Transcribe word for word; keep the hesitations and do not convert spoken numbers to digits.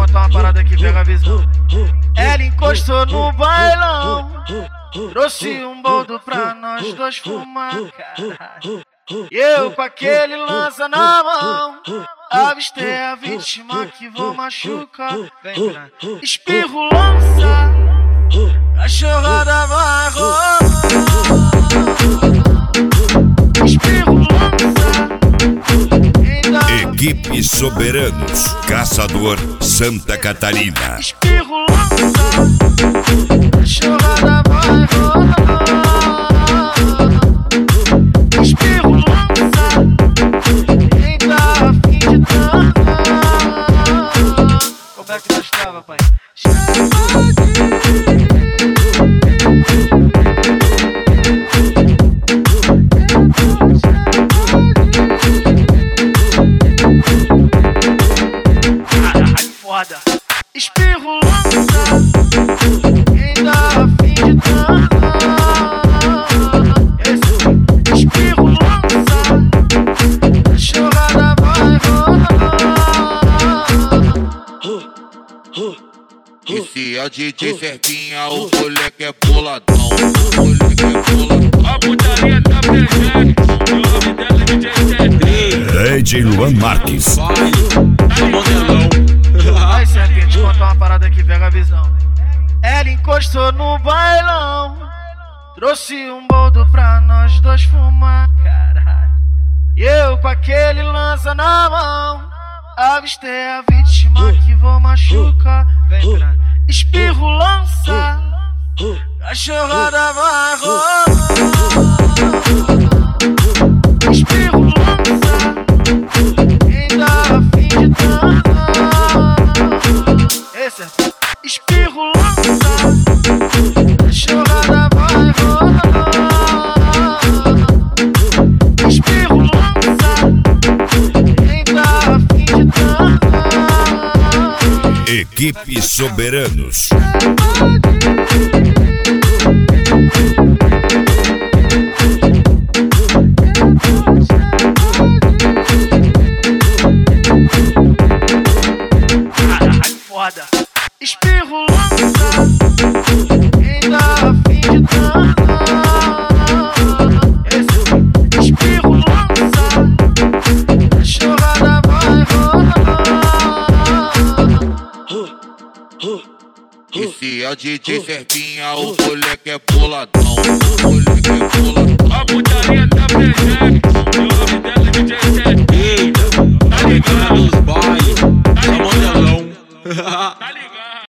contar uma parada que pega a visão. Ela encostou no bailão, trouxe um boldo pra nós dois fumar, caralho. E eu com aquele lança na mão, avistei a vítima que vou machucar. Vem pra espirro, lança, cachorrada vai rolar. Espirro, lança. Equipe Soberanos, Caçador, Santa Catarina. Espirro, lança, cachorrada vai rolar. Espirro, lança, quem tá afim de dançar. Como é que nós tava, pai? Espirro, lança, quem tá afim de dançar. Espirro, lança, cachorrada vai rolar. E se a D J Serpinha, o moleque é boladão, o moleque é boladão. A putaria tá presente, o nome dela é D J Serpinha. D J Luan Marques. Tá modelão. Vai, Serpinha, contar uma parada que pega a visão. Ela encostou no bailão, trouxe um boldo pra nós dois fumar, caralho. E eu com aquele lança na mão, avistei a vítima que vou machucar. Vem pra espirro, lança, cachorrada vai rolar. Espirro, lança, quem tá afim de dançar. Esse é espirro, lança, cachorrada vai rolar. Espirro, lança, quem tá afim de dançar. Equipe Soberanos. Foda. Espirro, lança, quem tá afim de dançar. Esse espirro, lança, cachorrada vai rolar. E se a D J Serpinha, o moleque é boladão, o moleque é boladão. A putaria tá presente, o nome dela é D J Serpinha. Tá ligado? Os bailes, tá modelão.